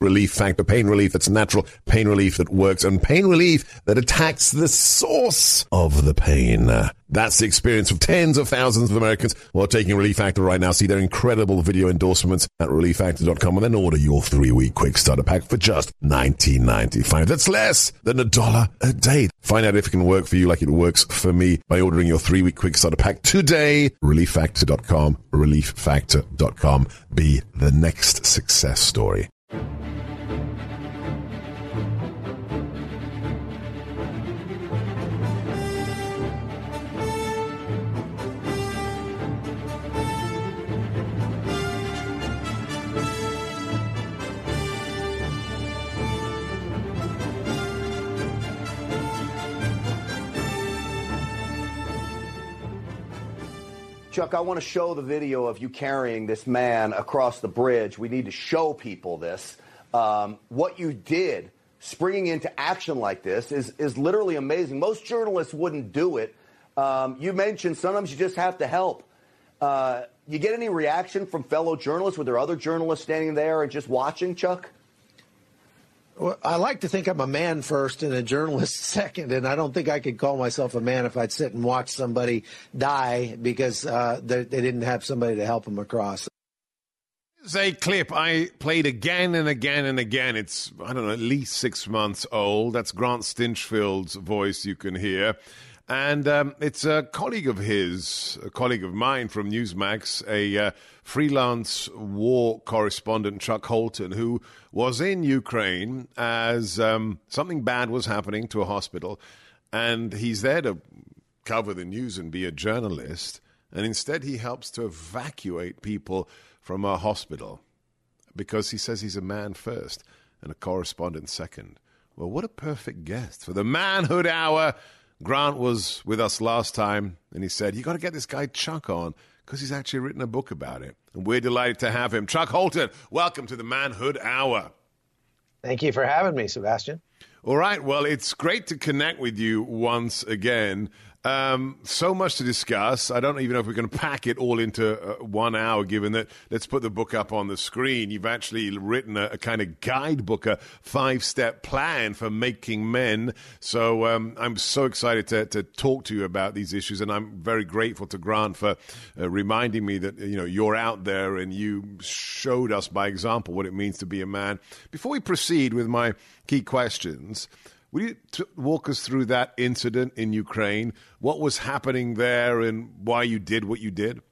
Relief Factor, pain relief that's natural, pain relief that works, and pain relief that attacks the source of the pain. That's the experience of tens of thousands of Americans who are taking Relief Factor right now. See their incredible video endorsements at relieffactor.com and then order your 3-week quick starter pack for just $19.95. That's less than $1 a day. Find out if it can work for you like it works for me by ordering your 3-week quick starter pack today. Relieffactor.com, relieffactor.com. Be the next success story. Chuck, I want to show the video of you carrying this man across the bridge. We need to show people this. What you did, springing into action like this, is literally amazing. Most journalists wouldn't do it. You mentioned sometimes you just have to help. You get any reaction from fellow journalists? Were there other journalists standing there and just watching, Chuck? Well, I like to think I'm a man first and a journalist second, and I don't think I could call myself a man if I'd sit and watch somebody die because they didn't have somebody to help them across. It's a clip I played again and again and again. It's, I don't know, at least 6 months old. That's Grant Stinchfield's voice you can hear. And it's a colleague of his, a colleague of mine from Newsmax, a freelance war correspondent, Chuck Holton, who was in Ukraine as something bad was happening to a hospital. And he's there to cover the news and be a journalist. And instead he helps to evacuate people from a hospital because he says he's a man first and a correspondent second. Well, what a perfect guest for the Manhood Hour. Grant was with us last time, and he said, you got to get this guy Chuck on because he's actually written a book about it. And we're delighted to have him. Chuck Holton, welcome to the Manhood Hour. Thank you for having me, Sebastian. All right. Well, it's great to connect with you once again. So much to discuss. I don't even know if we can pack it all into 1 hour, given that, let's put the book up on the screen. You've actually written a kind of guidebook, a 5-step plan for making men. So I'm so excited to talk to you about these issues. And I'm very grateful to Grant for reminding me that, you know, you're out there and you showed us by example what it means to be a man. Before we proceed with my key questions, will you walk us through that incident in Ukraine, what was happening there and why you did what you did?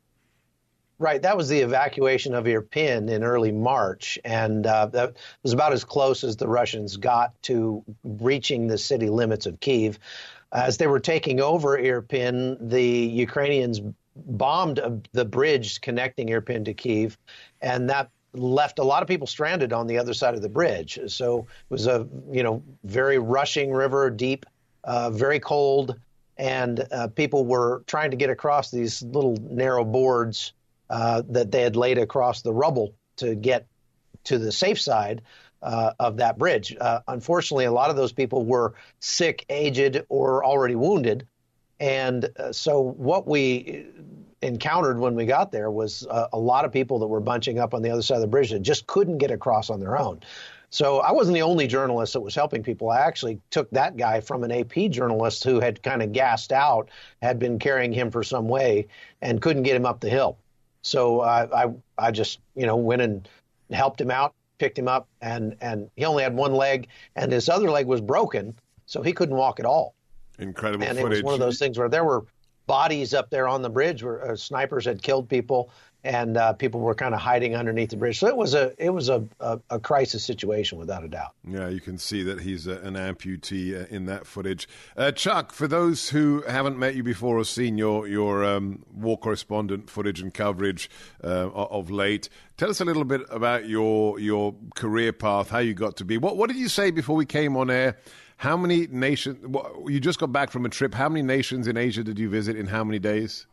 Right. That was the evacuation of Irpin in early March. And that was about as close as the Russians got to reaching the city limits of Kyiv. As they were taking over Irpin, the Ukrainians bombed the bridge connecting Irpin to Kyiv, and that left a lot of people stranded on the other side of the bridge. So it was a, very rushing river, deep, very cold, and people were trying to get across these little narrow boards that they had laid across the rubble to get to the safe side of that bridge. Unfortunately, a lot of those people were sick, aged, or already wounded. And so what we encountered when we got there was a lot of people that were bunching up on the other side of the bridge that just couldn't get across on their own. So I wasn't the only journalist that was helping people. I actually took that guy from an AP journalist who had kind of gassed out, had been carrying him for some way and couldn't get him up the hill. So I just, went and helped him out, picked him up, and he only had one leg and his other leg was broken, so he couldn't walk at all. Incredible and footage. It was one of those things where there were bodies up there on the bridge where snipers had killed people, and people were kind of hiding underneath the bridge. So it was a crisis situation without a doubt. Yeah, you can see that he's an amputee in that footage. Chuck, for those who haven't met you before or seen your war correspondent footage and coverage of late, tell us a little bit about your career path, how you got to be. What did you say before we came on air? How many nations? You just got back from a trip. How many nations in Asia did you visit in how many days?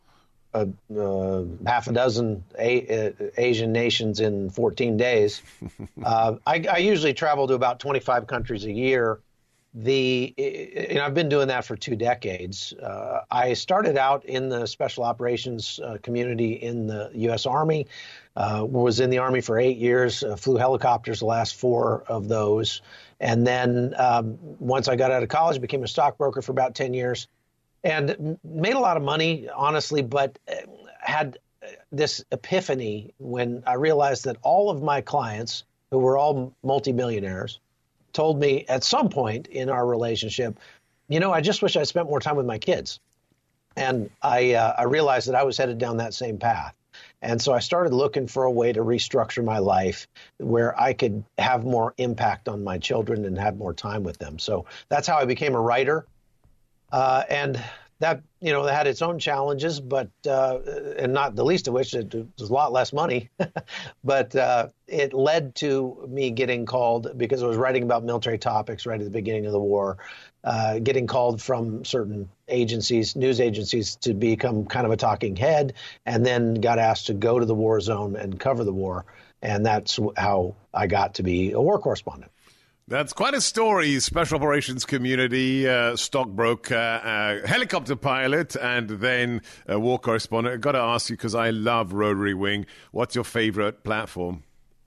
Half a dozen Asian nations in 14 days. I usually travel to about 25 countries a year, I've been doing that for 2 decades. I started out in the special operations community in the U.S. Army, was in the Army for 8 years, flew helicopters the last 4 of those. And then once I got out of college, became a stockbroker for about 10 years and made a lot of money, honestly, but had this epiphany when I realized that all of my clients, who were all multimillionaires, told me at some point in our relationship, I just wish I spent more time with my kids. And I realized that I was headed down that same path. And so I started looking for a way to restructure my life where I could have more impact on my children and have more time with them. So that's how I became a writer. And that, that had its own challenges, but and not the least of which it was a lot less money. But it led to me getting called, because I was writing about military topics right at the beginning of the war, getting called from certain agencies, news agencies, to become kind of a talking head, and then got asked to go to the war zone and cover the war. And that's how I got to be a war correspondent. That's quite a story. Special operations community, stockbroker, helicopter pilot, and then a war correspondent. I've got to ask you, because I love Rotary Wing, what's your favorite platform?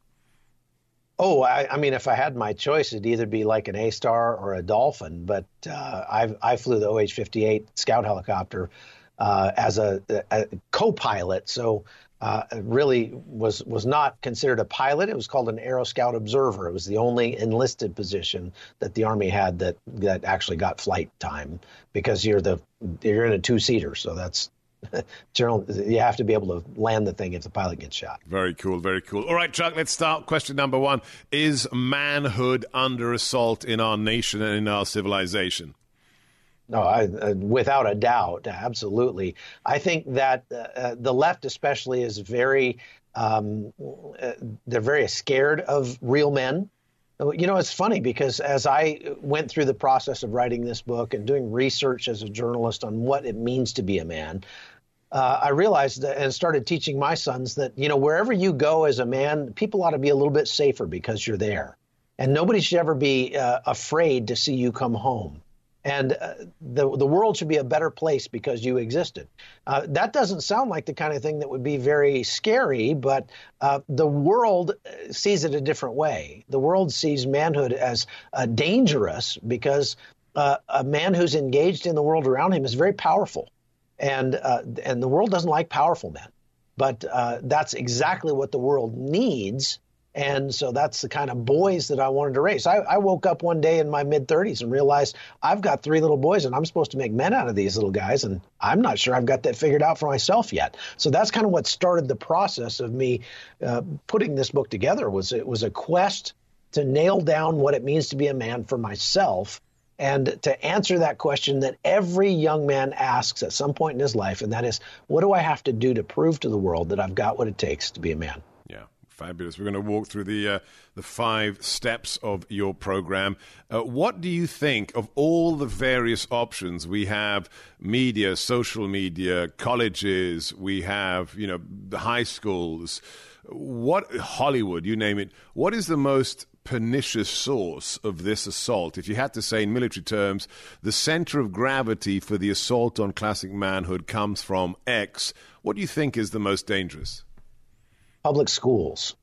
Oh, I mean, if I had my choice, it'd either be like an A-Star or a Dolphin. But I flew the OH-58 Scout helicopter as a co-pilot. So really was not considered a pilot. It was called an Aero Scout Observer. It was the only enlisted position that the Army had that actually got flight time, because you're in a 2-seater. So that's you have to be able to land the thing if the pilot gets shot. Very cool, very cool. All right, Chuck, let's start. Question number 1. Is manhood under assault in our nation and in our civilization? No, without a doubt, absolutely. I think that the left especially is they're very scared of real men. It's funny, because as I went through the process of writing this book and doing research as a journalist on what it means to be a man, I realized and started teaching my sons that, wherever you go as a man, people ought to be a little bit safer because you're there. And nobody should ever be afraid to see you come home. And the world should be a better place because you existed. That doesn't sound like the kind of thing that would be very scary, but the world sees it a different way. The world sees manhood as dangerous because a man who's engaged in the world around him is very powerful. And the world doesn't like powerful men. But that's exactly what the world needs. And so that's the kind of boys that I wanted to raise. I woke up one day in my mid-30s and realized I've got 3 little boys and I'm supposed to make men out of these little guys. And I'm not sure I've got that figured out for myself yet. So that's kind of what started the process of me putting this book together. It was a quest to nail down what it means to be a man for myself, and to answer that question that every young man asks at some point in his life. And that is, what do I have to do to prove to the world that I've got what it takes to be a man? Yeah. Fabulous. We're going to walk through the 5 steps of your program. What do you think of all the various options? We have media, social media, colleges, we have, the high schools, Hollywood, you name it. What is the most pernicious source of this assault? If you had to say in military terms, the center of gravity for the assault on classic manhood comes from X, what do you think is the most dangerous? Public schools.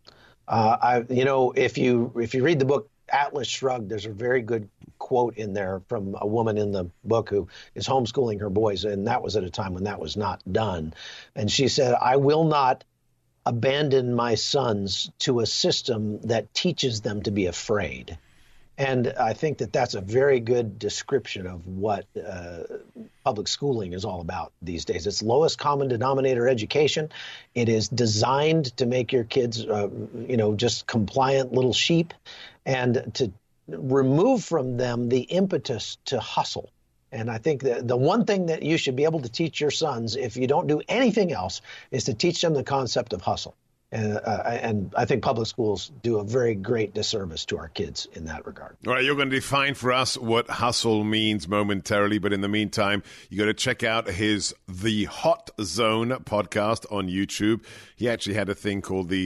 If you read the book Atlas Shrugged, there's a very good quote in there from a woman in the book who is homeschooling her boys, and that was at a time when that was not done. And she said, I will not abandon my sons to a system that teaches them to be afraid. And I think that that's a very good description of what public schooling is all about these days. It's lowest common denominator education. It is designed to make your kids, just compliant little sheep, and to remove from them the impetus to hustle. And I think that the one thing that you should be able to teach your sons, if you don't do anything else, is to teach them the concept of hustle. And I think public schools do a very great disservice to our kids in that regard. All right, you're going to define for us what hustle means momentarily, but in the meantime, you got to check out his The Hot Zone podcast on YouTube. He actually had a thing called the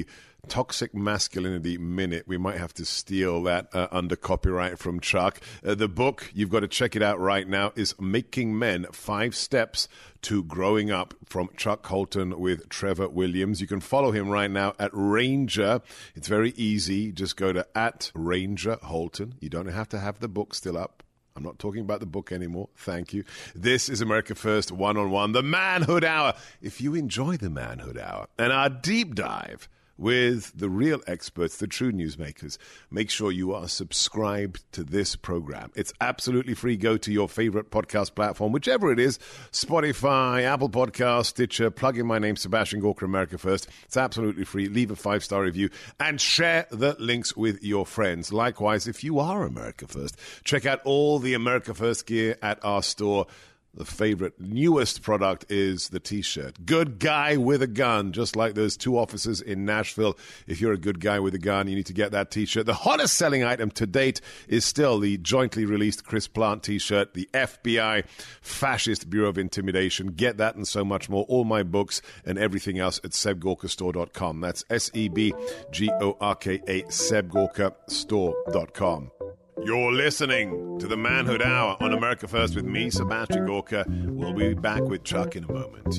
Toxic Masculinity Minute. We might have to steal that under copyright from Chuck. The book, you've got to check it out right now, is Making Men, 5 Steps to Growing Up, from Chuck Holton with Trevor Williams. You can follow him right now at Ranger. It's very easy. Just go to @Ranger Holton. You don't have to have the book still up. I'm not talking about the book anymore. Thank you. This is America First One-on-One, the Manhood Hour. If you enjoy the Manhood Hour and our deep dive with the real experts, the true newsmakers, make sure you are subscribed to this program. It's absolutely free. Go to your favorite podcast platform, whichever it is, Spotify, Apple Podcasts, Stitcher, plug in my name, Sebastian Gorka, America First. It's absolutely free. Leave a 5-star review and share the links with your friends. Likewise, if you are America First, check out all the America First gear at our store. The favorite, newest product is the T-shirt. Good guy with a gun, just like those 2 officers in Nashville. If you're a good guy with a gun, you need to get that T-shirt. The hottest selling item to date is still the jointly released Chris Plant T-shirt, the FBI Fascist Bureau of Intimidation. Get that and so much more. All my books and everything else at SebGorkaStore.com. That's SEBGORKA, SebGorkaStore.com. You're listening to the Manhood Hour on America First with me, Sebastian Gorka. We'll be back with Chuck in a moment.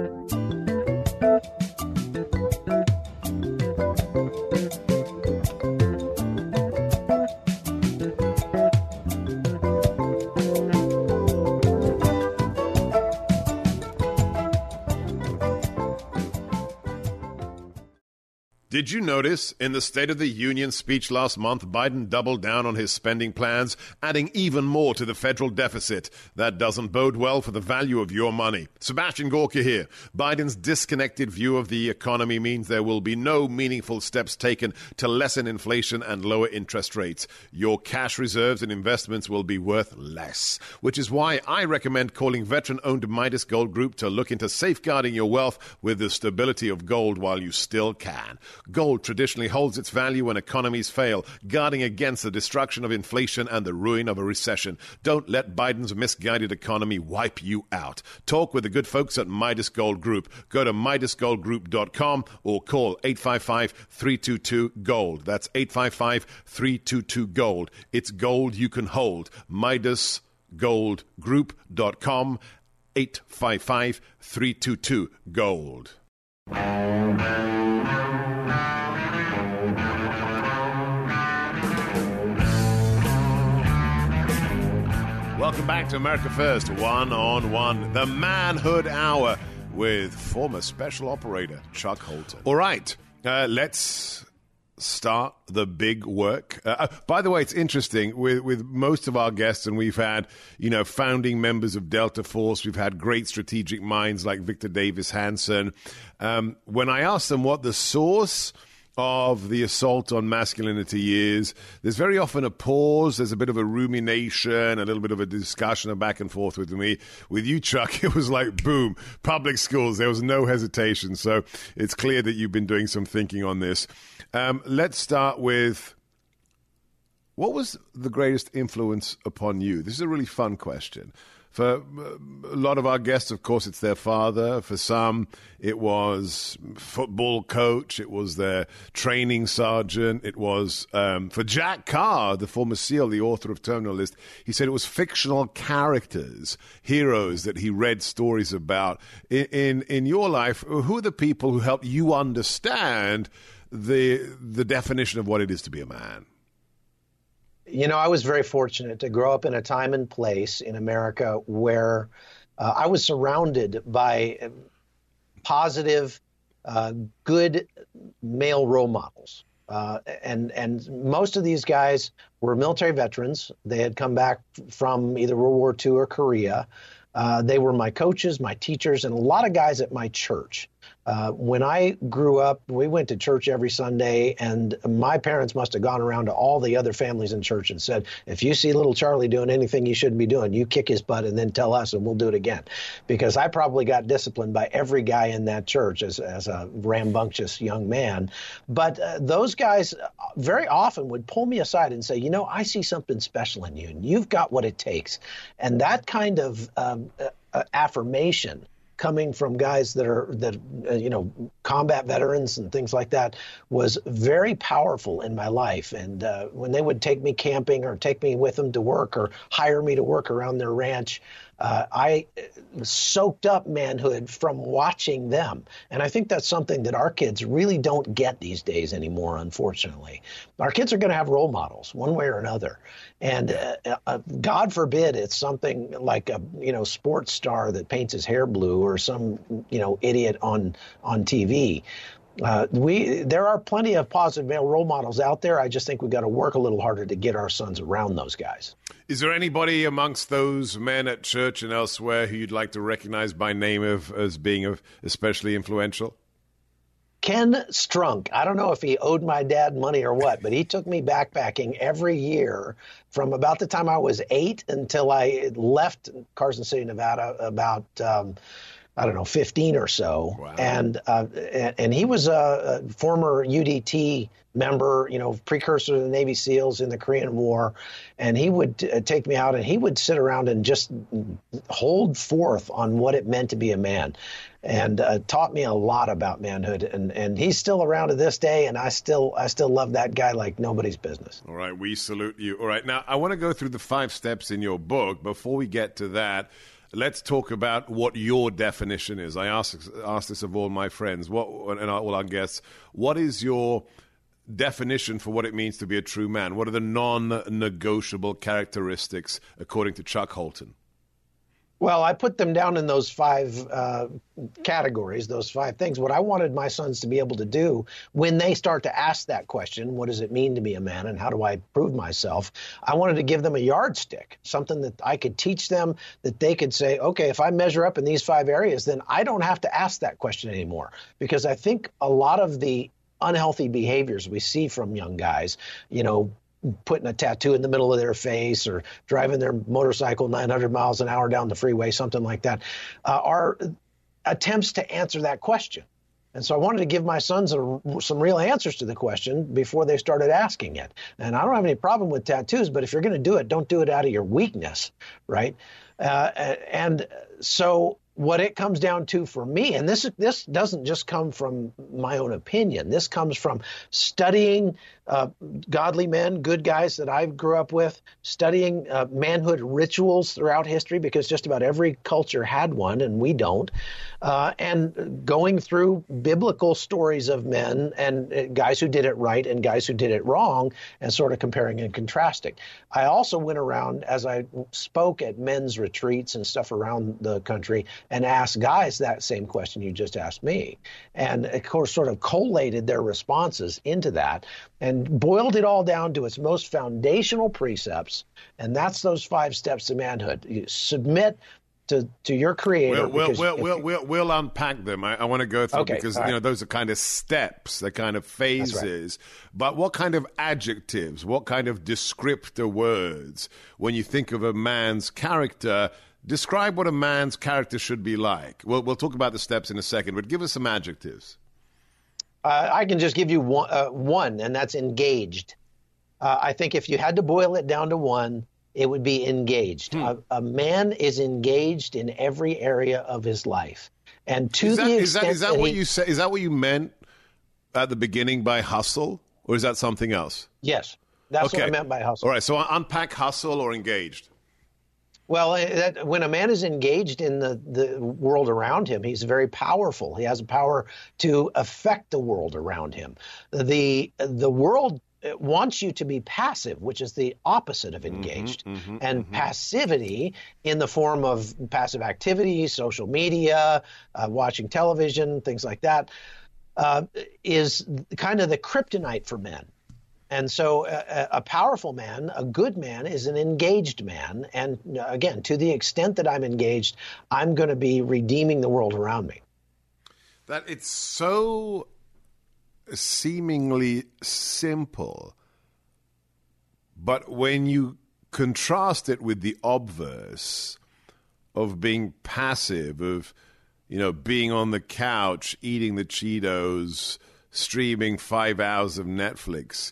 Did you notice in the State of the Union speech last month, Biden doubled down on his spending plans, adding even more to the federal deficit? That doesn't bode well for the value of your money. Sebastian Gorka here. Biden's disconnected view of the economy means there will be no meaningful steps taken to lessen inflation and lower interest rates. Your cash reserves and investments will be worth less, which is why I recommend calling veteran-owned Midas Gold Group to look into safeguarding your wealth with the stability of gold while you still can. Gold traditionally holds its value when economies fail, guarding against the destruction of inflation and the ruin of a recession. Don't let Biden's misguided economy wipe you out. Talk with the good folks at Midas Gold Group. Go to MidasGoldGroup.com or call 855-322-GOLD. That's 855-322-GOLD. It's gold you can hold. MidasGoldGroup.com, 855-322-GOLD. Welcome back to America First One-on-One, the Manhood Hour with former Special Operator Chuck Holton. All right, let's start the big work. By the way, it's interesting with most of our guests, and we've had, founding members of Delta Force. We've had great strategic minds like Victor Davis Hanson. When I ask them what the source of the assault on masculinity is, there's very often a pause, there's a bit of a rumination, a little bit of a discussion, a back and forth with me. With you, Chuck, it was like, boom, public schools, there was no hesitation. So it's clear that you've been doing some thinking on this. Let's start with, what was the greatest influence upon you? This is a really fun question. For a lot of our guests, of course, it's their father. For some, it was football coach. It was their training sergeant. It was, for Jack Carr, the former SEAL, the author of Terminal List, he said it was fictional characters, heroes that he read stories about. In your life, who are the people who helped you understand the definition of what it is to be a man? I was very fortunate to grow up in a time and place in America where I was surrounded by positive, good male role models. And most of these guys were military veterans. They had come back from either World War II or Korea. They were my coaches, my teachers, and a lot of guys at my church. When I grew up, we went to church every Sunday, and my parents must have gone around to all the other families in church and said, if you see little Charlie doing anything you shouldn't be doing, you kick his butt and then tell us and we'll do it again. Because I probably got disciplined by every guy in that church as a rambunctious young man. But those guys very often would pull me aside and say, I see something special in you, and you've got what it takes. And that kind of affirmation coming from guys that combat veterans and things like that was very powerful in my life. And when they would take me camping or take me with them to work or hire me to work around their ranch, I soaked up manhood from watching them. And I think that's something that our kids really don't get these days anymore, unfortunately. Our kids are going to have role models one way or another. And God forbid it's something like a sports star that paints his hair blue or some idiot on TV. There are plenty of positive male role models out there. I just think we've got to work a little harder to get our sons around those guys. Is there anybody amongst those men at church and elsewhere who you'd like to recognize by name as being especially influential? Ken Strunk. I don't know if he owed my dad money or what, but he took me backpacking every year from about the time I was 8 until I left Carson City, Nevada, about 15 or so. Wow. And he was a former UDT member, precursor to the Navy SEALs in the Korean War. And he would take me out and he would sit around and just hold forth on what it meant to be a man, and taught me a lot about manhood. And he's still around to this day. And I still love that guy like nobody's business. All right. We salute you. All right. Now, I want to go through the 5 steps in your book. Before we get to that, let's talk about what your definition is. I ask this of all my friends, and all our guests. What is your definition for what it means to be a true man? What are the non-negotiable characteristics, according to Chuck Holton? Well, I put them down in those 5 categories, those 5 things. What I wanted my sons to be able to do when they start to ask that question, what does it mean to be a man and how do I prove myself? I wanted to give them a yardstick, something that I could teach them, that they could say, okay, if I measure up in these 5 areas, then I don't have to ask that question anymore. Because I think a lot of the unhealthy behaviors we see from young guys, putting a tattoo in the middle of their face or driving their motorcycle 900 miles an hour down the freeway, something like that, are attempts to answer that question. And so I wanted to give my sons some real answers to the question before they started asking it. And I don't have any problem with tattoos, but if you're going to do it, don't do it out of your weakness, right? And so what it comes down to for me, and this doesn't just come from my own opinion. This comes from studying godly men, good guys that I grew up with, studying manhood rituals throughout history, because just about every culture had one and we don't, and going through biblical stories of men and guys who did it right and guys who did it wrong, and sort of comparing and contrasting. I also went around as I spoke at men's retreats and stuff around the country and asked guys that same question you just asked me, and of course sort of collated their responses into that and boiled it all down to its most foundational precepts, and that's those 5 steps to manhood. You submit to your creator. We'll unpack them. I want to go through because those are kind of steps, they're kind of phases. Right. But what kind of adjectives, what kind of descriptor words, when you think of a man's character, describe what a man's character should be like? We'll talk about the steps in a second, but give us some adjectives. I can just give you one, and that's engaged. I think if you had to boil it down to one, it would be engaged. A man is engaged in every area of his life, and to the extent is that what you say? Is that what you meant at the beginning by hustle, or is that something else? Yes, that's what I meant by hustle. All right, so unpack hustle or engaged. Well, when a man is engaged in the world around him, he's very powerful. He has a power to affect the world around him. The world wants you to be passive, which is the opposite of engaged. Passivity in the form of passive activity, social media, watching television, things like that, is kind of the kryptonite for men. And so a powerful man, a good man, is an engaged man. And again, to the extent that I'm engaged, I'm going to be redeeming the world around me. That it's so seemingly simple, but when you contrast it with the obverse of being passive, of being on the couch, eating the Cheetos, streaming 5 hours of Netflix,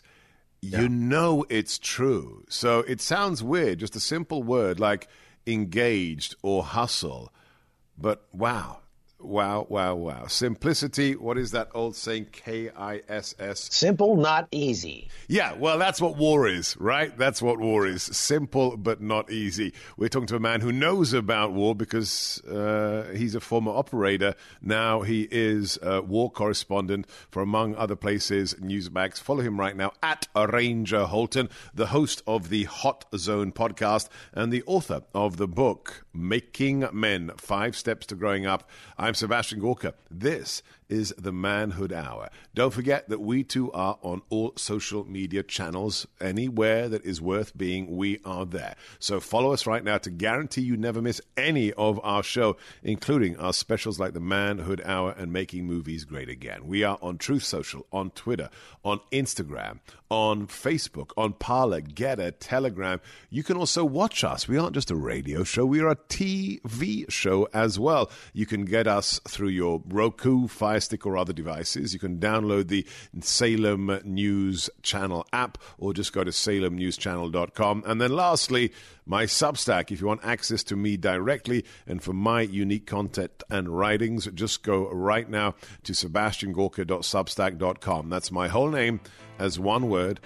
it's true. So it sounds weird, just a simple word like engaged or hustle. But wow, Wow, wow, wow. Simplicity, what is that old saying? KISS. Simple, not easy. Yeah, well, that's what war is, right? That's what war is. Simple, but not easy. We're talking to a man who knows about war because he's a former operator. Now he is a war correspondent for, among other places, Newsmax. Follow him right now at Ranger Holton, the host of the Hot Zone podcast and the author of the book, Making Men, 5 Steps to Growing Up. I'm Sebastian Gorka. This is the Manhood Hour. Don't forget that we too are on all social media channels. Anywhere that is worth being, we are there. So follow us right now to guarantee you never miss any of our show, including our specials like the Manhood Hour and Making Movies Great Again. We are on Truth Social, on Twitter, on Instagram, on Facebook, on Parler, Getter, Telegram. You can also watch us. We aren't just a radio show. We are a TV show as well. You can get us through your Roku, Fire Stick, or other devices. You can download the Salem News Channel app or just go to salemnewschannel.com. And then lastly, my Substack. If you want access to me directly and for my unique content and writings, just go right now to sebastiangorka.substack.com. That's my whole name as one word,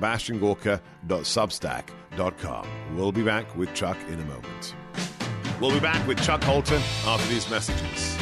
sebastiangorka.substack.com. We'll be back with Chuck in a moment. We'll be back with Chuck Holton after these messages.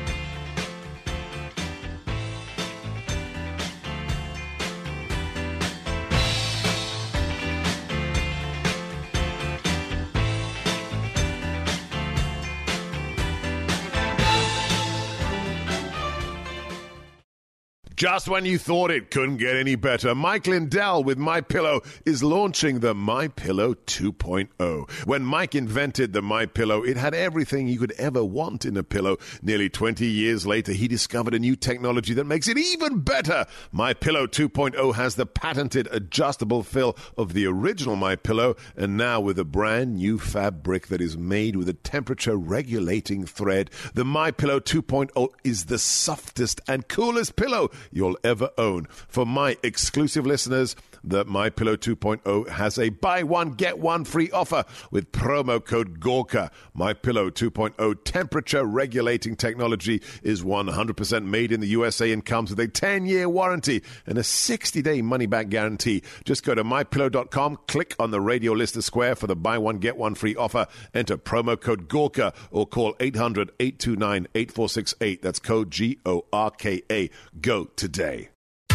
Just when you thought it couldn't get any better, Mike Lindell with MyPillow is launching the MyPillow 2.0. When Mike invented the MyPillow, it had everything you could ever want in a pillow. Nearly 20 years later, he discovered a new technology that makes it even better. MyPillow 2.0 has the patented adjustable fill of the original MyPillow, and now with a brand new fabric that is made with a temperature-regulating thread, the MyPillow 2.0 is the softest and coolest pillow you'll ever own. For my exclusive listeners, the MyPillow 2.0 has a buy one, get one free offer with promo code Gorka. MyPillow 2.0 temperature regulating technology is 100% made in the USA and comes with a 10-year warranty and a 60-day money-back guarantee. Just go to MyPillow.com, click on the radio listener square for the buy one, get one free offer, enter promo code Gorka or call 800-829-8468. That's code Gorka. Go today.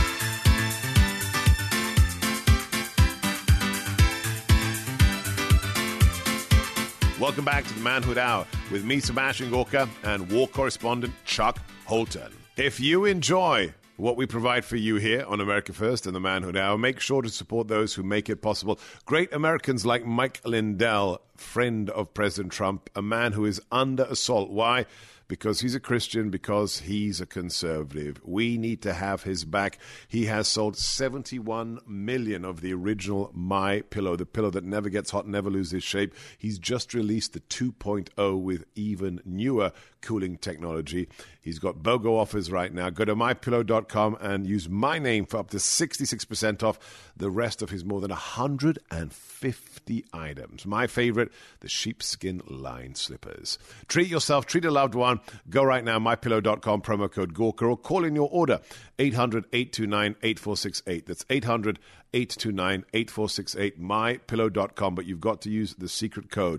Welcome back to the Manhood Hour with me, Sebastian Gorka, and war correspondent Chuck Holton. If you enjoy what we provide for you here on America First and the Manhood Hour, make sure to support those who make it possible. Great Americans like Mike Lindell, friend of President Trump, a man who is under assault. Why? Because he's a Christian, because he's a conservative. We need to have his back. He has sold 71 million of the original MyPillow, the pillow that never gets hot, never loses shape. He's just released the 2.0 with even newer cooling technology. He's got BOGO offers right now. Go to MyPillow.com and use my name for up to 66% off the rest of his more than 150 items. My favorite, the sheepskin lined slippers. Treat yourself, treat a loved one. Go right now, MyPillow.com, promo code Gorka, or call in your order, 800-829-8468. That's 800-829-8468, MyPillow.com, but you've got to use the secret code,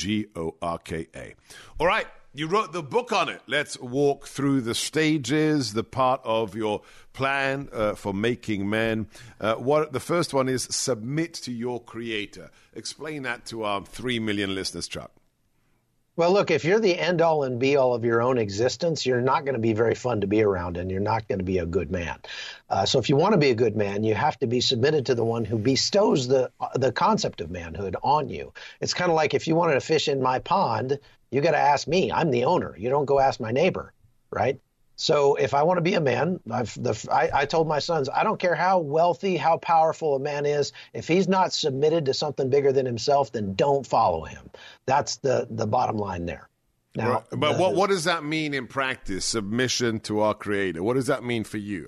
Gorka. All right. You wrote the book on it. Let's walk through the stages, the part of your plan for making men. The first one is submit to your creator. Explain that to our 3 million listeners, Chuck. Well, look, if you're the end-all and be-all of your own existence, you're not going to be very fun to be around, and you're not going to be a good man. So if you want to be a good man, you have to be submitted to the one who bestows the concept of manhood on you. It's kind of like if you wanted to fish in my pond, you got to ask me. I'm the owner. You don't go ask my neighbor, right? So if I want to be a man, I told my sons, I don't care how wealthy, how powerful a man is. If he's not submitted to something bigger than himself, then don't follow him. That's the bottom line there. Now, right. But what does that mean in practice, submission to our Creator? What does that mean for you?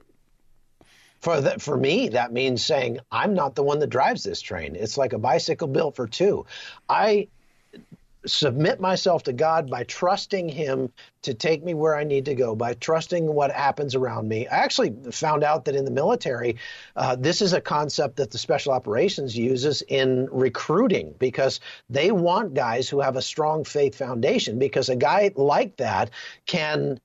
For me, that means saying, I'm not the one that drives this train. It's like a bicycle built for two. submit myself to God by trusting him to take me where I need to go, by trusting what happens around me. I actually found out that in the military, this is a concept that the Special Operations uses in recruiting, because they want guys who have a strong faith foundation, because a guy like that can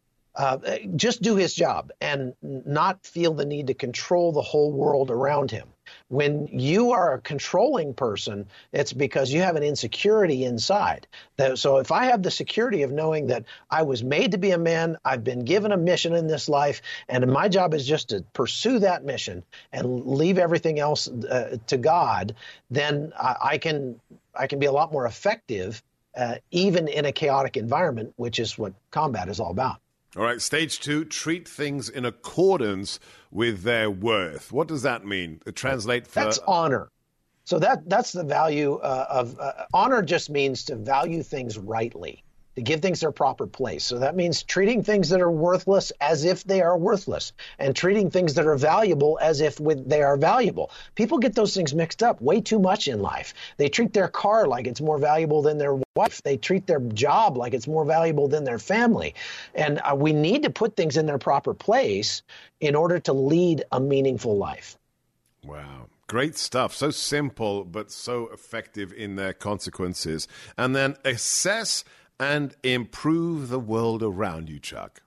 just do his job and not feel the need to control the whole world around him. When you are a controlling person, it's because you have an insecurity inside. So if I have the security of knowing that I was made to be a man, I've been given a mission in this life, and my job is just to pursue that mission and leave everything else to God, then I can be a lot more effective, even in a chaotic environment, which is what combat is all about. All right, stage 2, treat things in accordance with their worth. What does that mean? Translate for... That's honor. So that's the value of honor. Just means to value things rightly, to give things their proper place. So that means treating things that are worthless as if they are worthless, and treating things that are valuable as if they are valuable. People get those things mixed up way too much in life. They treat their car like it's more valuable than their wife. They treat their job like it's more valuable than their family. And we need to put things in their proper place in order to lead a meaningful life. Wow. Great stuff. So simple, but so effective in their consequences. And then assess and improve the world around you, Chuck.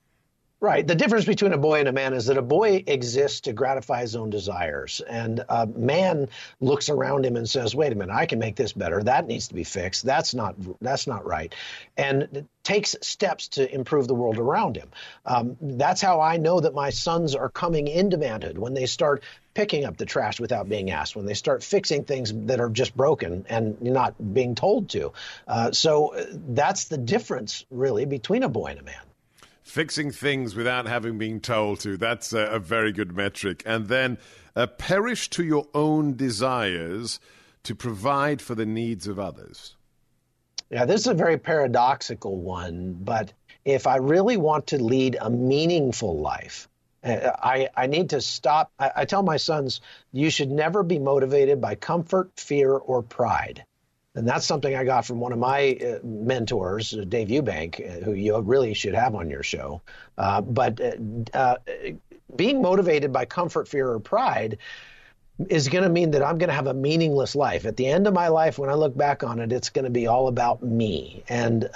Right. The difference between a boy and a man is that a boy exists to gratify his own desires, and a man looks around him and says, wait a minute, I can make this better. That needs to be fixed. That's not right. And takes steps to improve the world around him. That's how I know that my sons are coming into manhood, when they start picking up the trash without being asked, when they start fixing things that are just broken and not being told to. So that's the difference, really, between a boy and a man. Fixing things without having been told to. That's a very good metric. And then perish to your own desires to provide for the needs of others. Yeah, this is a very paradoxical one, but if I really want to lead a meaningful life, I need to stop. I tell my sons, you should never be motivated by comfort, fear, or pride. And that's something I got from one of my mentors, Dave Eubank, who you really should have on your show. But being motivated by comfort, fear, or pride is going to mean that I'm going to have a meaningless life. At the end of my life, when I look back on it, it's going to be all about me. And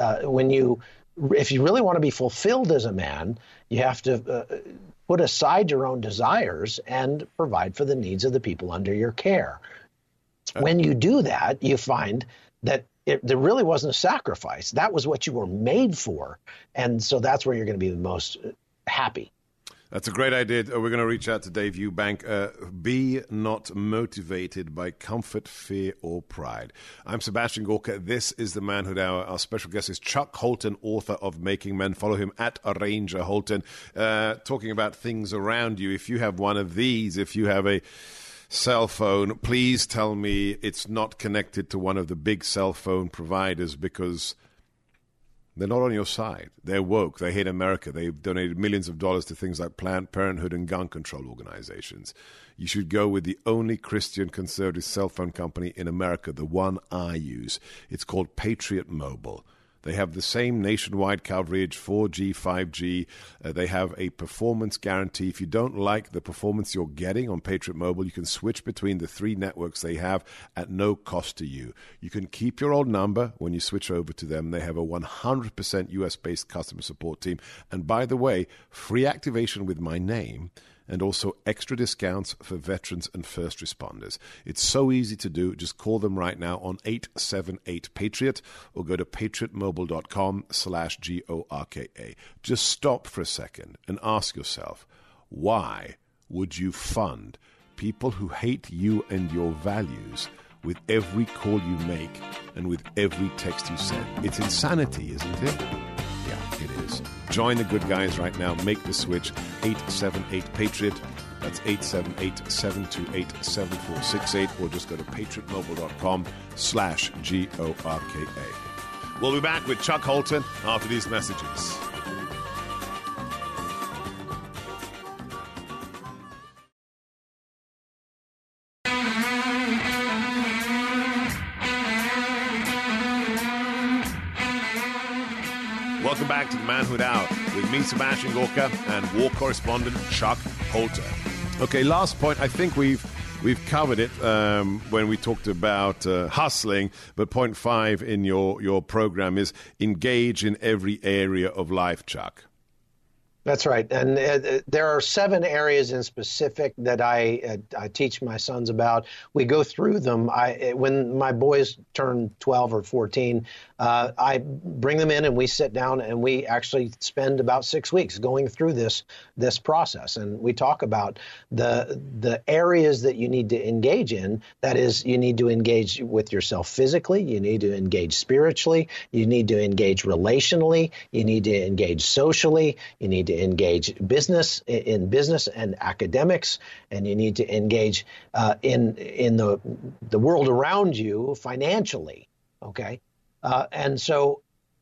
if you really want to be fulfilled as a man, you have to put aside your own desires and provide for the needs of the people under your care. When you do that, you find that there really wasn't a sacrifice. That was what you were made for. And so that's where you're going to be the most happy. That's a great idea. We're going to reach out to Dave Eubank. Be not motivated by comfort, fear, or pride. I'm Sebastian Gorka. This is the Manhood Hour. Our special guest is Chuck Holton, author of Making Men. Follow him at Ranger Holton, talking about things around you. If you have one of these, if you have a cell phone, please tell me it's not connected to one of the big cell phone providers, because they're not on your side. They're woke. They hate America. They've donated millions of dollars to things like Planned Parenthood and gun control organizations. You should go with the only Christian conservative cell phone company in America, the one I use. It's called Patriot Mobile. They have the same nationwide coverage, 4G, 5G. They have a performance guarantee. If you don't like the performance you're getting on Patriot Mobile, you can switch between the 3 networks they have at no cost to you. You can keep your old number when you switch over to them. They have a 100% US-based customer support team. And by the way, free activation with my name, and also extra discounts for veterans and first responders. It's so easy to do. Just call them right now on 878-PATRIOT or go to patriotmobile.com/GORKA. Just stop for a second and ask yourself, why would you fund people who hate you and your values with every call you make and with every text you send? It's insanity, isn't it? Yeah, it is. Join the good guys right now. Make the switch. 878-PATRIOT. That's 878-728-7468. Or just go to patriotmobile.com/GORKA. We'll be back with Chuck Holton after these messages. Welcome back to the Manhood Hour with me, Sebastian Gorka, and war correspondent Chuck Holter. Okay, last point. I think we've covered it when we talked about hustling, but point 5 in your program is engage in every area of life, Chuck. That's right. And there are 7 areas in specific that I teach my sons about. We go through them. When my boys turn 12 or 14, I bring them in and we sit down and we actually spend about 6 weeks going through this process. And we talk about the areas that you need to engage in. That is, you need to engage with yourself physically. You need to engage spiritually. You need to engage relationally. You need to engage socially. You need to engage in business and academics, and you need to engage in the world around you financially. Okay, and so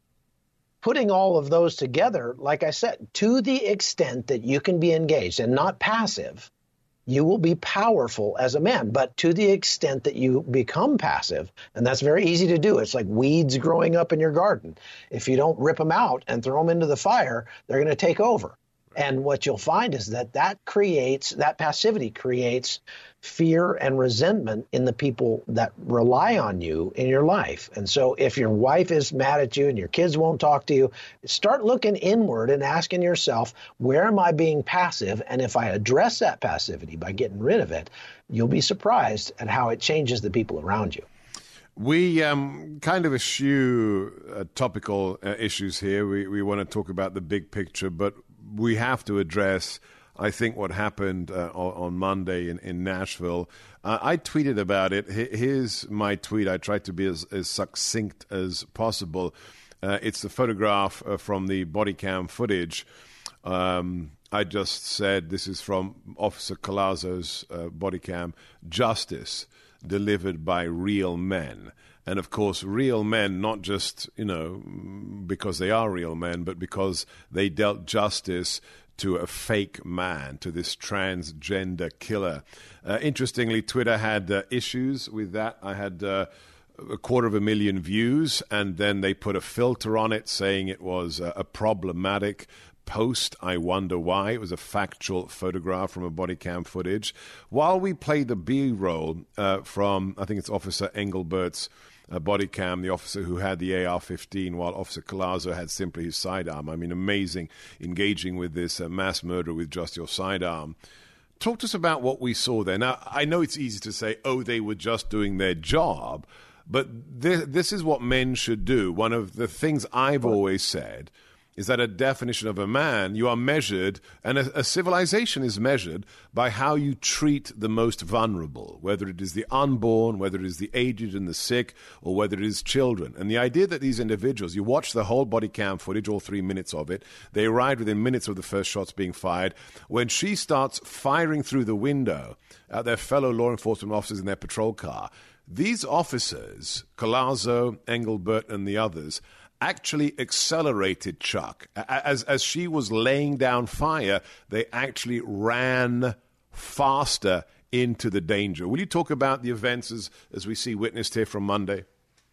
putting all of those together, like I said, to the extent that you can be engaged and not passive, you will be powerful as a man. But to the extent that you become passive, and that's very easy to do, it's like weeds growing up in your garden. If you don't rip them out and throw them into the fire, they're going to take over. And what you'll find is that passivity creates fear and resentment in the people that rely on you in your life. And so if your wife is mad at you and your kids won't talk to you, start looking inward and asking yourself, where am I being passive? And if I address that passivity by getting rid of it, you'll be surprised at how it changes the people around you. We kind of eschew topical issues here. We want to talk about the big picture, but we have to address, I think, what happened on Monday in Nashville. I tweeted about it. Here's my tweet. I tried to be as succinct as possible. It's the photograph from the body cam footage. I just said this is from Officer Collazo's body cam. Justice delivered by real men. And, of course, real men, not just, because they are real men, but because they dealt justice to a fake man, to this transgender killer. Interestingly, Twitter had issues with that. I had 250,000 views, and then they put a filter on it saying it was a problematic post. I wonder why. It was a factual photograph from a body cam footage. While we play the B-roll from, I think it's Officer Engelbert's body cam, the officer who had the AR-15, while Officer Collazo had simply his sidearm. I mean, amazing, engaging with this mass murder with just your sidearm. Talk to us about what we saw there. Now, I know it's easy to say, they were just doing their job, but this is what men should do. One of the things I've always said is that a definition of a man, you are measured, and a civilization is measured by how you treat the most vulnerable, whether it is the unborn, whether it is the aged and the sick, or whether it is children. And the idea that these individuals, you watch the whole body cam footage, all 3 minutes of it, they arrived within minutes of the first shots being fired. When she starts firing through the window at their fellow law enforcement officers in their patrol car, these officers, Collazo, Engelbert, and the others, actually accelerated Chuck. As she was laying down fire, they actually ran faster into the danger. Will you talk about the events as we see witnessed here from Monday?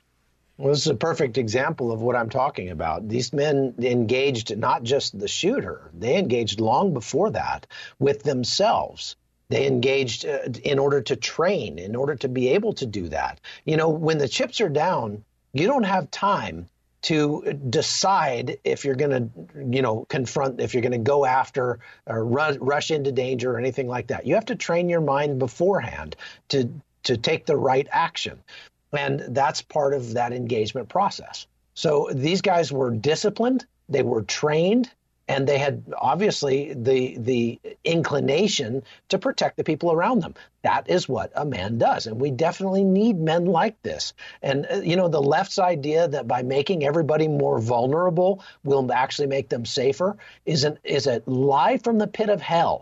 Well, this is a perfect example of what I'm talking about. These men engaged not just the shooter, they engaged long before that with themselves. They engaged in order to train, in order to be able to do that. When the chips are down, you don't have time to decide if you're going to, confront, if you're going to go after or rush into danger or anything like that. You have to train your mind beforehand to take the right action. And that's part of that engagement process. So these guys were disciplined, they were trained, and they had obviously the inclination to protect the people around them. That is what a man does. And we definitely need men like this. And, the left's idea that by making everybody more vulnerable will actually make them safer is a lie from the pit of hell.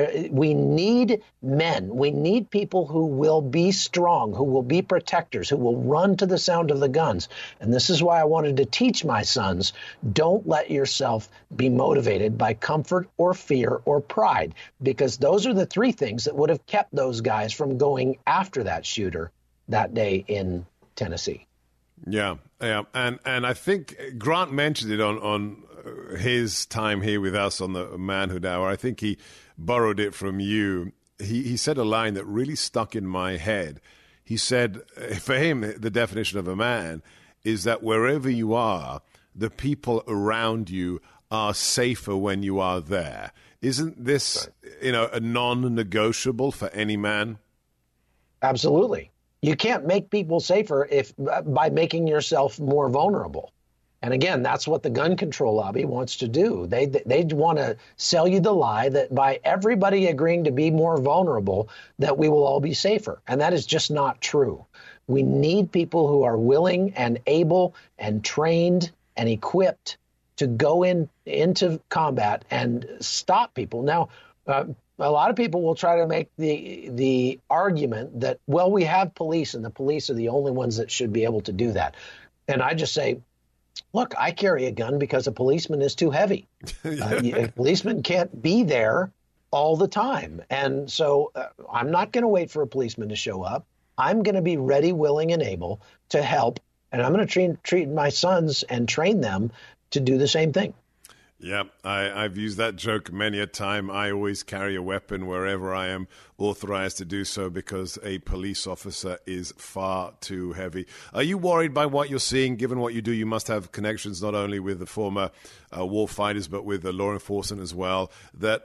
We need men. We need people who will be strong, who will be protectors, who will run to the sound of the guns. And this is why I wanted to teach my sons, don't let yourself be motivated by comfort or fear or pride, because those are the 3 things that would have kept those guys from going after that shooter that day in Tennessee. Yeah, yeah, and I think Grant mentioned it on his time here with us on the Manhood Hour. I think he borrowed it from you. He said a line that really stuck in my head. He said, for him, the definition of a man is that wherever you are, the people around you are safer when you are there. Isn't this, a non-negotiable for any man? Absolutely. You can't make people safer by making yourself more vulnerable. And again, that's what the gun control lobby wants to do. They want to sell you the lie that by everybody agreeing to be more vulnerable, that we will all be safer. And that is just not true. We need people who are willing and able and trained and equipped to go into combat and stop people. Now, a lot of people will try to make the argument that, well, we have police and the police are the only ones that should be able to do that. And I just say, look, I carry a gun because a policeman is too heavy. A policeman can't be there all the time. And so I'm not going to wait for a policeman to show up. I'm going to be ready, willing, and able to help. And I'm going to treat my sons and train them to do the same thing. Yeah, I've used that joke many a time. I always carry a weapon wherever I am authorized to do so because a police officer is far too heavy. Are you worried by what you're seeing? Given what you do, you must have connections not only with the former war fighters, but with the law enforcement as well, that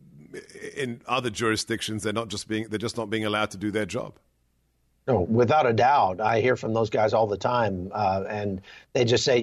in other jurisdictions, they're just not being allowed to do their job. No, without a doubt. I hear from those guys all the time, and they just say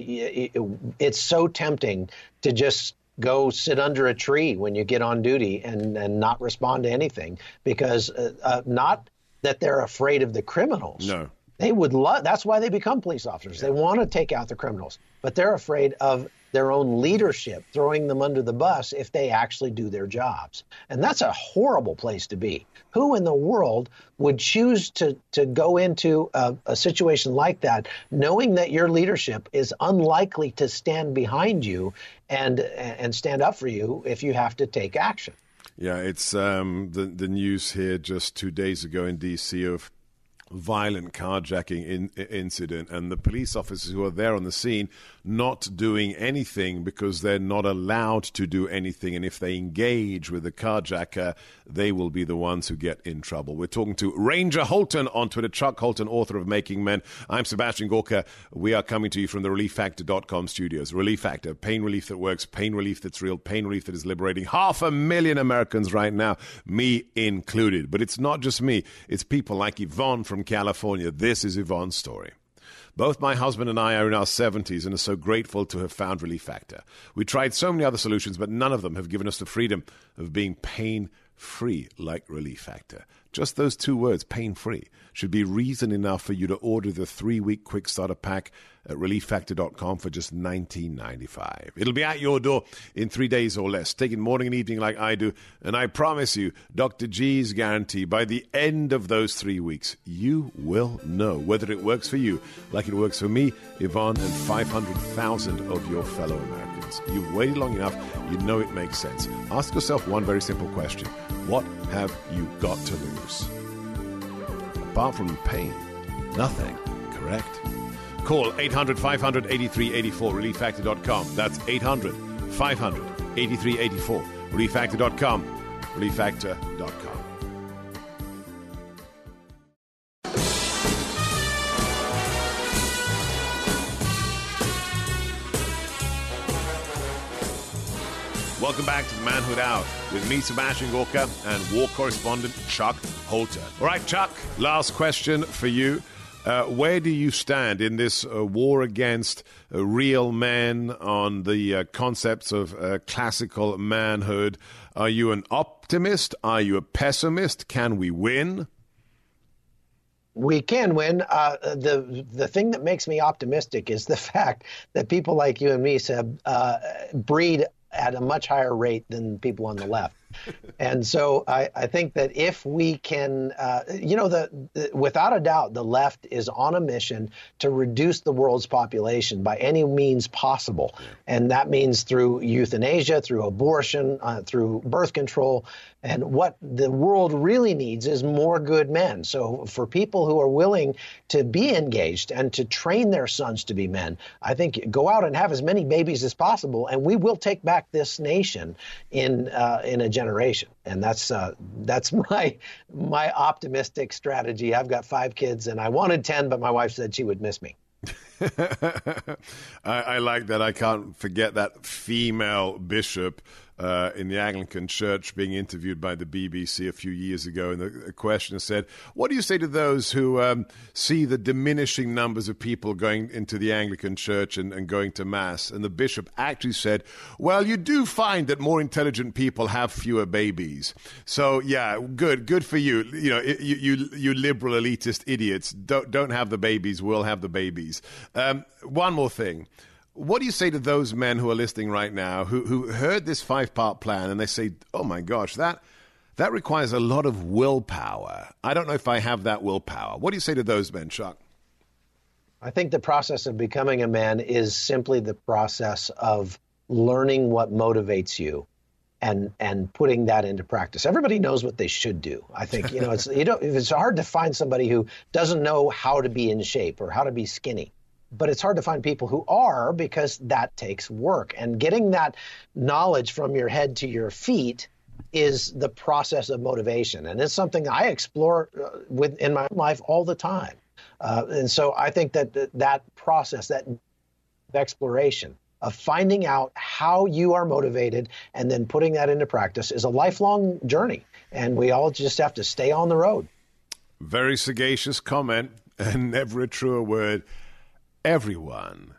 it's so tempting to just go sit under a tree when you get on duty and not respond to anything because not that they're afraid of the criminals. No. They would love. That's why they become police officers. Yeah. They want to take out the criminals, but they're afraid of their own leadership throwing them under the bus if they actually do their jobs. And that's a horrible place to be. Who in the world would choose to go into a situation like that, knowing that your leadership is unlikely to stand behind you and stand up for you if you have to take action? Yeah, it's the news here just 2 days ago in D.C. of violent carjacking incident, and the police officers who are there on the scene not doing anything because they're not allowed to do anything, and if they engage with the carjacker, they will be the ones who get in trouble. We're talking to Ranger Holton on Twitter, Chuck Holton, author of Making Men. I'm Sebastian Gorka. We are coming to you from the ReliefFactor.com studios. Relief Factor, pain relief that works, pain relief that's real, pain relief that is liberating 500,000 Americans right now, me included. But it's not just me. It's people like Yvonne from California. This is Yvonne's story. Both my husband and I are in our 70s and are so grateful to have found Relief Factor. We tried so many other solutions, but none of them have given us the freedom of being pain-free like Relief Factor. Just those two words, pain-free, should be reason enough for you to order the 3-week quick starter pack at ReliefFactor.com for just $19.95. It'll be at your door in 3 days or less. Take it morning and evening like I do. And I promise you, Dr. G's guarantee, by the end of those 3 weeks, you will know whether it works for you like it works for me, Yvonne, and 500,000 of your fellow Americans. You've waited long enough. You know it makes sense. Ask yourself one very simple question. What have you got to lose? Apart from pain, nothing, correct? Call 800-500-8384, ReliefFactor.com. That's 800-500-8384, ReliefFactor.com, ReliefFactor.com. Welcome back to the Manhood Hour with me, Sebastian Gorka, and war correspondent Chuck Holter. All right, Chuck, last question for you. Where do you stand in this war against real men on the concepts of classical manhood? Are you an optimist? Are you a pessimist? Can we win? We can win. The thing that makes me optimistic is the fact that people like you and me, Seb, breed at a much higher rate than people on the left. And so I think that if we can, without a doubt, the left is on a mission to reduce the world's population by any means possible. Yeah. And that means through euthanasia, through abortion, through birth control. And what the world really needs is more good men. So for people who are willing to be engaged and to train their sons to be men, I think go out and have as many babies as possible, and we will take back this nation in a generation. And that's my optimistic strategy. I've got 5 kids, and I wanted 10, but my wife said she would miss me. I like that. I can't forget that female bishop in the Anglican Church being interviewed by the BBC a few years ago, and the question said, what do you say to those who see the diminishing numbers of people going into the Anglican Church and going to Mass? And the bishop actually said, well, you do find that more intelligent people have fewer babies. So, yeah, good for you. You know, you liberal elitist idiots, don't have the babies, we'll have the babies. One more thing. What do you say to those men who are listening right now who heard this 5-part plan and they say, oh, my gosh, that requires a lot of willpower. I don't know if I have that willpower. What do you say to those men, Chuck? I think the process of becoming a man is simply the process of learning what motivates you and putting that into practice. Everybody knows what they should do. I think, it's hard to find somebody who doesn't know how to be in shape or how to be skinny. But it's hard to find people who are, because that takes work. And getting that knowledge from your head to your feet is the process of motivation. And it's something I explore in my life all the time. And so I think that process, that exploration of finding out how you are motivated and then putting that into practice is a lifelong journey. And we all just have to stay on the road. Very sagacious comment, and never a truer word. Everyone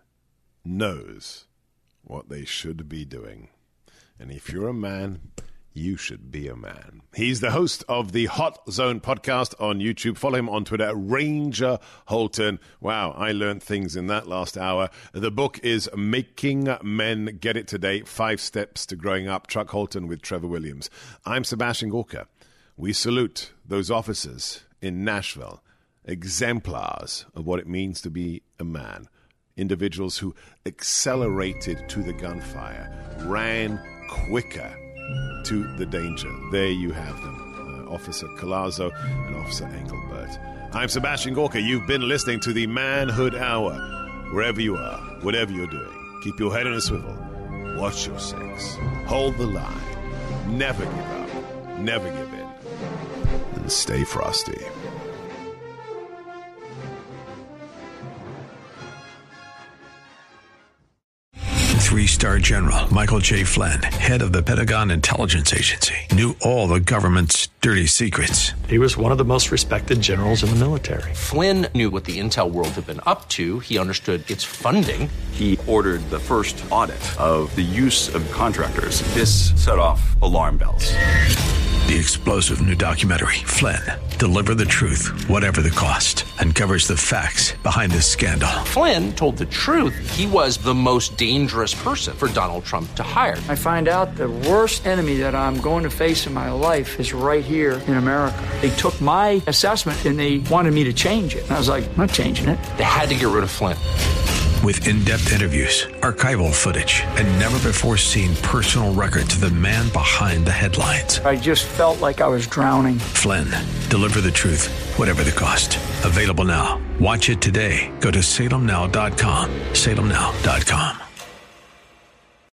knows what they should be doing. And if you're a man, you should be a man. He's the host of the Hot Zone podcast on YouTube. Follow him on Twitter, Ranger Holton. Wow, I learned things in that last hour. The book is Making Men Get It Today, 5 Steps to Growing Up. Chuck Holton with Trevor Williams. I'm Sebastian Gorka. We salute those officers in Nashville, exemplars of what it means to be a man. Individuals who accelerated to the gunfire, ran quicker to the danger. There you have them, Officer Collazo and Officer Engelbert. I'm Sebastian Gorka. You've been listening to the Manhood Hour. Wherever you are, whatever you're doing, keep your head on a swivel. Watch your 6. Hold the line. Never give up. Never give in. And stay frosty. 3-star General Michael J. Flynn, head of the Pentagon Intelligence Agency, knew all the government's dirty secrets. He was one of the most respected generals in the military. Flynn knew what the intel world had been up to. He understood its funding. He ordered the first audit of the use of contractors. This set off alarm bells. The explosive new documentary, Flynn, Deliver the Truth, Whatever the Cost, uncovers the facts behind this scandal. Flynn told the truth. He was the most dangerous person for Donald Trump to hire. I find out the worst enemy that I'm going to face in my life is right here in America. They took my assessment and they wanted me to change it. And I was like, I'm not changing it. They had to get rid of Flynn. With in-depth interviews, archival footage, and never-before-seen personal records of the man behind the headlines. I just felt like I was drowning. Flynn, Deliver the Truth, Whatever the Cost. Available now. Watch it today. Go to salemnow.com. salemnow.com.